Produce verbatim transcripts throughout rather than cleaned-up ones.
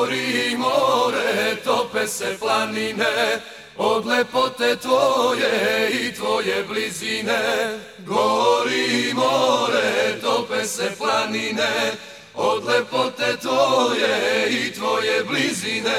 Gori more, tope se planine, od lepote tvoje i tvoje blizine. Gori more, tope se planine, od lepote tvoje i tvoje blizine.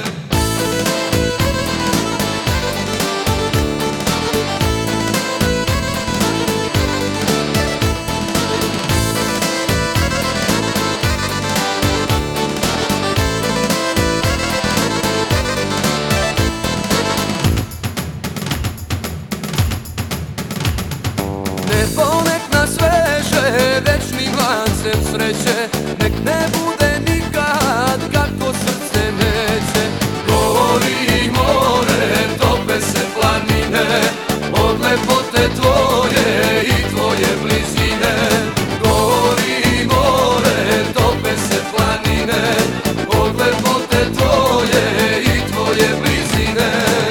Nebo nek nas veže večnim lancem sreće, nek ne bude nikad kako srce neće. Gori more, tope se planine, od lepote tvoje i tvoje blizine. Gori more, tope se planine, od lepote tvoje i tvoje blizine.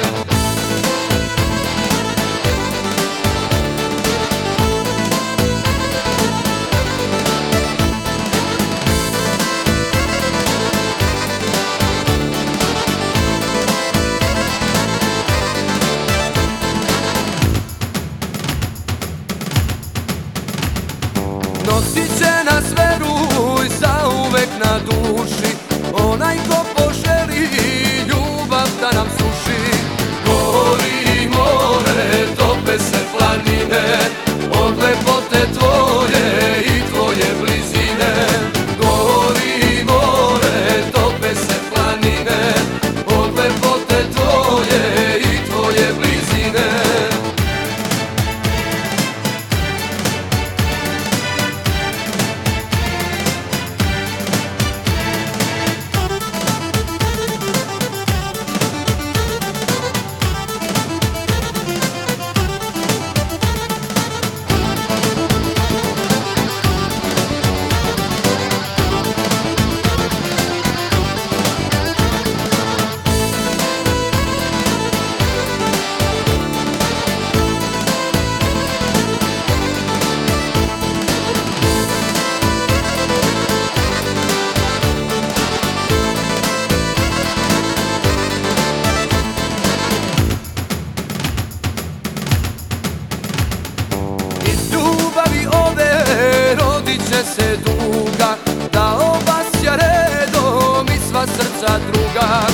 Nosit će nas, veruj, zauvek na duši onaj ko poželi ljubav da nam suši. Gori more, tope se planine, od lepote tvoje i tvoje blizine. Gori more, tope se planine, od lepote tvoje i tvoje blizine. Će se duga, da obasja redom i sva srca druga.